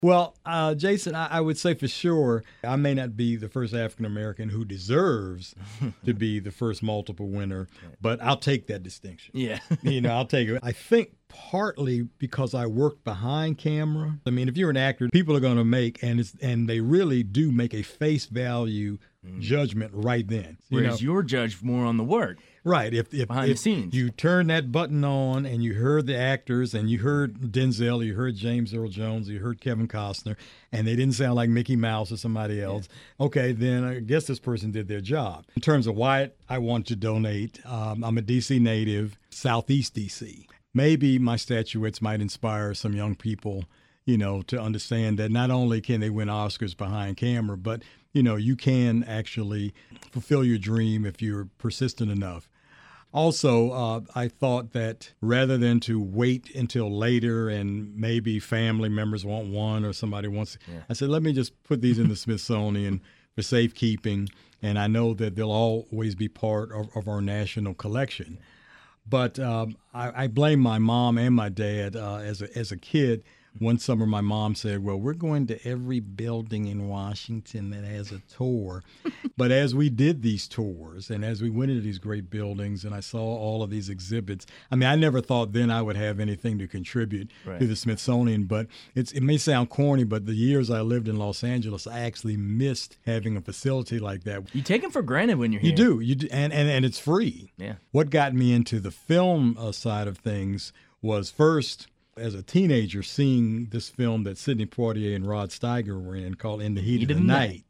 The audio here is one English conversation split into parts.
Well, Jason, I would say for sure, I may not be the first African American who deserves to be the first multiple winner, but I'll take that distinction. Yeah. I'll take it. I think partly because I worked behind camera. I mean, if you're an actor, people are going to make, and they really do make a face value judgment right then. Whereas you're judged more on the work. Right. If behind the scenes. You turn that button on and you heard the actors and you heard Denzel, you heard James Earl Jones, you heard Kevin Costner, and they didn't sound like Mickey Mouse or somebody else, okay, then I guess this person did their job. In terms of why I want to donate, I'm a D.C. native, Southeast D.C. Maybe my statuettes might inspire some young people, to understand that not only can they win Oscars behind camera, but, you can actually fulfill your dream if you're persistent enough. Also, I thought that rather than to wait until later and maybe family members want one or somebody wants, I said, let me just put these in the Smithsonian for safekeeping, and I know that they'll always be part of our national collection. But I blame my mom and my dad. As a kid, one summer my mom said, well, we're going to every building in Washington that has a tour. But as we did these tours and as we went into these great buildings and I saw all of these exhibits, I mean, I never thought then I would have anything to contribute to the Smithsonian. But it may sound corny, but the years I lived in Los Angeles, I actually missed having a facility like that. You take them for granted when you're here. You do. And it's free. Yeah. What got me into the film side of things was first, as a teenager, seeing this film that Sidney Poitier and Rod Steiger were in called In the Heat of the Night.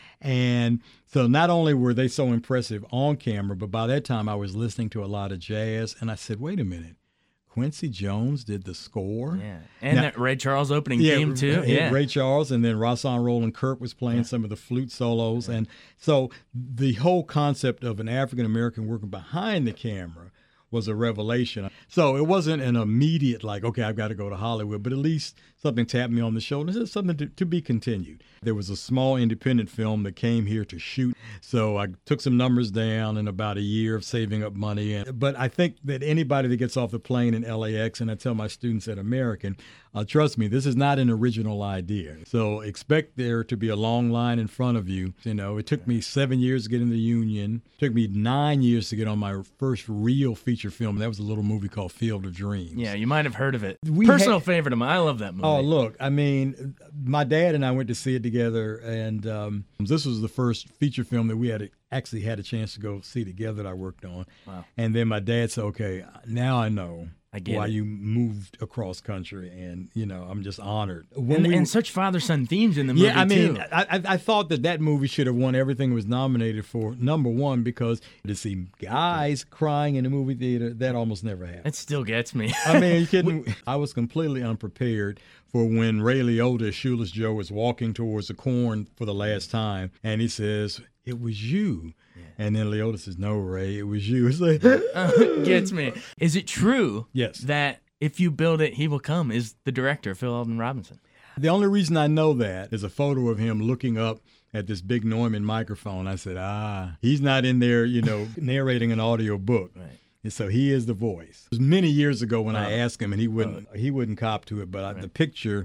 And so not only were they so impressive on camera, but by that time I was listening to a lot of jazz. And I said, wait a minute, Quincy Jones did the score? Yeah. And that Ray Charles opening theme, too. Yeah, Ray Charles. And then Rahsaan Roland Kirk was playing some of the flute solos. And so the whole concept of an African-American working behind the camera was a revelation. So it wasn't an immediate, like, okay, I've got to go to Hollywood, but at least something tapped me on the shoulder. It's something to be continued. There was a small independent film that came here to shoot. So I took some numbers down in about a year of saving up money. But I think that anybody that gets off the plane in LAX, and I tell my students at American, trust me, this is not an original idea. So expect there to be a long line in front of you. It took me 7 years to get in the union. It took me 9 years to get on my first real feature film. That was a little movie called Field of Dreams. Yeah, you might have heard of it. Personal favorite of mine. I love that movie. Oh, look, I mean, my dad and I went to see it together, and this was the first feature film that we had a chance to go see together that I worked on. Wow. And then my dad said, okay, now I know why it. you moved across country, and I'm just honored. And such father-son themes in the movie, too. too. I thought that movie should have won everything it was nominated for. Number one, because to see guys crying in a movie theater, that almost never happens. It still gets me. I mean, you kidding? I was completely unprepared for when Ray Liotta, Shoeless Joe, was walking towards the corn for the last time, and he says, "It was you." And then Liotta says, "No, Ray, it was you." It's like, gets me. Is it true yes, that if you build it, he will come? Is the director, Phil Alden Robinson? The only reason I know that is a photo of him looking up at this big Neumann microphone. I said, he's not in there, narrating an audio book. Right. And so he is the voice. It was many years ago when I asked him, and he wouldn't cop to it, but the picture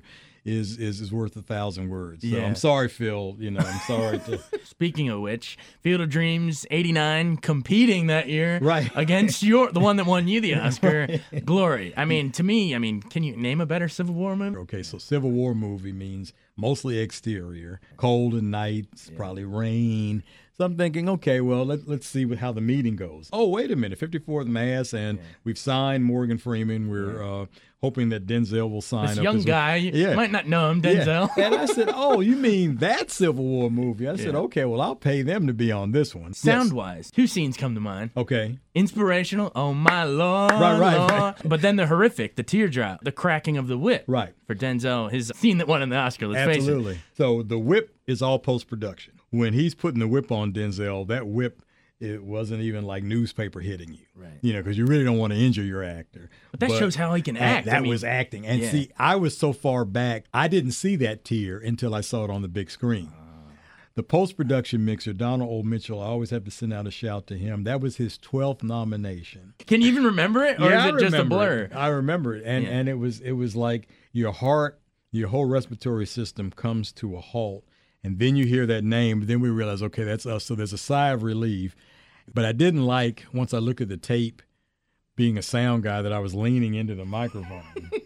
is worth 1,000 words. So I'm sorry, Phil. I'm sorry to. Speaking of which, Field of Dreams '89 competing that year against the one that won you the Oscar, Glory. I mean, to me, can you name a better Civil War movie? Okay, so Civil War movie means mostly exterior, cold and nights, probably rain. So I'm thinking, okay, well, let's see how the meeting goes. Oh, wait a minute, 54th Mass, and we've signed Morgan Freeman. We're hoping that Denzel will sign this up. Young guy, you might not know him, Denzel. Yeah. And I said, oh, you mean that Civil War movie? I said, okay, well, I'll pay them to be on this one. Sound-wise, two scenes come to mind. Okay. Inspirational, oh my Lord. Right. But then the horrific, the teardrop, the cracking of the whip. Right. For Denzel, his scene that won an Oscar, let's face it. Absolutely. So the whip is all post-production. When he's putting the whip on Denzel, that whip, it wasn't even like newspaper hitting you. Right. Because you really don't want to injure your actor. But that shows how he can act. That was acting. And see, I was so far back, I didn't see that tear until I saw it on the big screen. The post-production mixer, Donald O. Mitchell, I always have to send out a shout to him. That was his 12th nomination. Can you even remember it? Or is it just a blur? I remember it. And it was like your heart, your whole respiratory system comes to a halt. And then you hear that name, then we realize, okay, that's us. So there's a sigh of relief. But I didn't like, once I look at the tape, being a sound guy, that I was leaning into the microphone.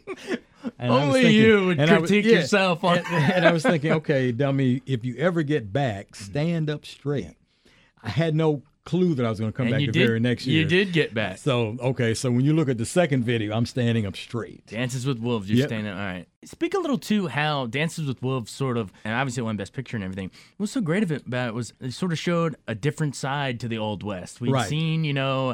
And only you would critique yourself on and I was thinking, okay, dummy, if you ever get back, stand up straight. I had no clue that I was going to come back the very next year. You did get back. So, okay, so when you look at the second video, I'm standing up straight. Dances with Wolves, you're standing up. All right. Speak a little to how Dances with Wolves sort of, and obviously it won Best Picture and everything, what's so great about it was it sort of showed a different side to the Old West. We'd seen,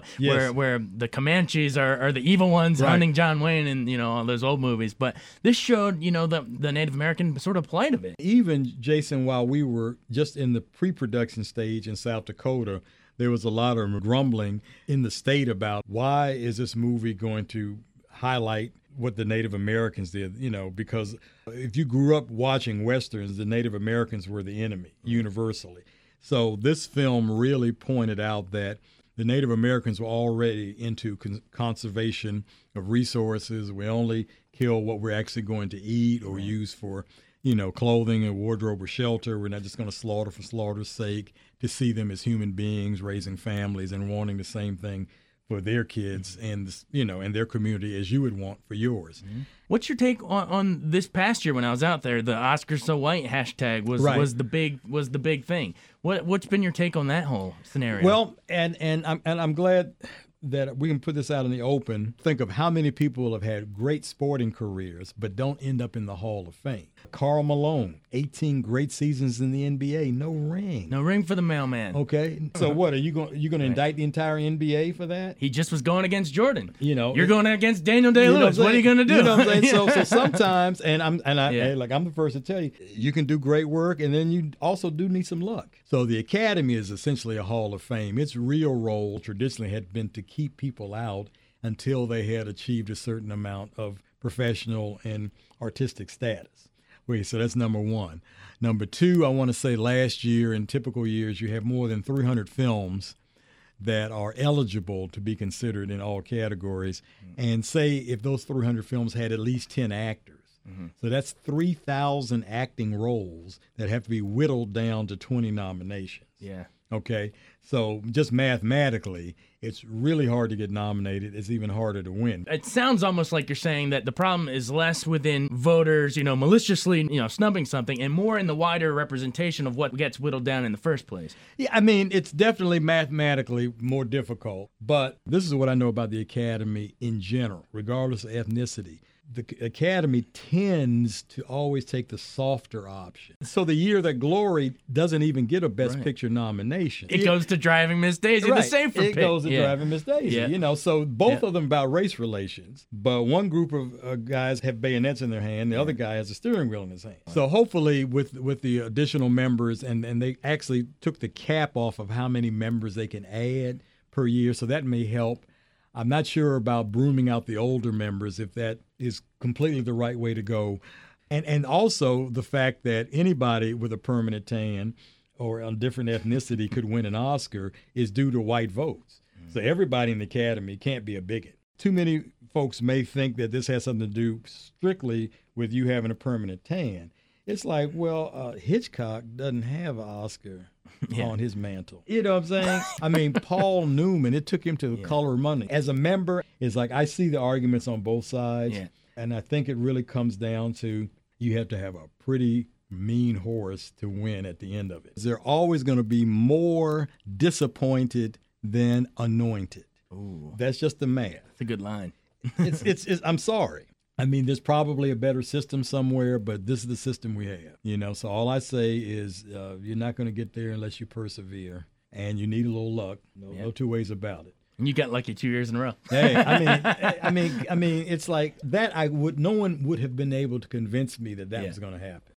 where the Comanches are the evil ones hunting John Wayne and, all those old movies. But this showed, the Native American sort of plight of it. Even, Jason, while we were just in the pre-production stage in South Dakota, there was a lot of grumbling in the state about why is this movie going to highlight what the Native Americans did, because if you grew up watching Westerns, the Native Americans were the enemy universally. So this film really pointed out that the Native Americans were already into conservation of resources. We only kill what we're actually going to eat or use for clothing and wardrobe or shelter. We're not just going to slaughter for slaughter's sake, to see them as human beings raising families and wanting the same thing for their kids and, and their community as you would want for yours. Mm-hmm. What's your take on this past year when I was out there? The Oscars So White hashtag was the big thing. What's been your take on that whole scenario? Well, and I'm glad that we can put this out in the open. Think of how many people have had great sporting careers but don't end up in the Hall of Fame. Karl Malone, 18 great seasons in the NBA, no ring. No ring for the mailman. Okay, so what are you going to indict the entire NBA for that? He just was going against Jordan. You're going against Daniel Day-Lewis. What are you going to do? You know what I'm saying? So sometimes, I'm the first to tell you, you can do great work, and then you also do need some luck. So the Academy is essentially a Hall of Fame. Its real role traditionally had been to keep people out until they had achieved a certain amount of professional and artistic status. So that's number one. Number two, I want to say last year, in typical years, you have more than 300 films that are eligible to be considered in all categories. And say if those 300 films had at least 10 actors. So that's 3,000 acting roles that have to be whittled down to 20 nominations. Yeah. Okay, so just mathematically, it's really hard to get nominated. It's even harder to win. It sounds almost like you're saying that the problem is less within voters, maliciously, snubbing something, and more in the wider representation of what gets whittled down in the first place. Yeah, I mean, it's definitely mathematically more difficult, but this is what I know about the Academy in general, regardless of ethnicity. The Academy tends to always take the softer option. So the year that Glory doesn't even get a Best Picture nomination, it goes to Driving Miss Daisy. The same for It goes to Driving Miss Daisy. So both of them about race relations. But one group of guys have bayonets in their hand. The other guy has a steering wheel in his hand. So hopefully with the additional members, and they actually took the cap off of how many members they can add per year. So that may help. I'm not sure about brooming out the older members, if that is completely the right way to go. And also the fact that anybody with a permanent tan or a different ethnicity could win an Oscar is due to white votes. So everybody in the Academy can't be a bigot. Too many folks may think that this has something to do strictly with you having a permanent tan. It's like, well, Hitchcock doesn't have an Oscar on his mantle. You know what I'm saying? I mean, Paul Newman, it took him to the color of money. As a member, it's like I see the arguments on both sides, and I think it really comes down to you have to have a pretty mean horse to win at the end of it. They're always going to be more disappointed than anointed. Ooh. That's just the math. That's a good line. it's I'm sorry. I mean, there's probably a better system somewhere, but this is the system we have. So all I say is you're not going to get there unless you persevere, and you need a little luck. No two ways about it. And you got lucky 2 years in a row. Hey, I mean, it's like that. No one would have been able to convince me that was going to happen.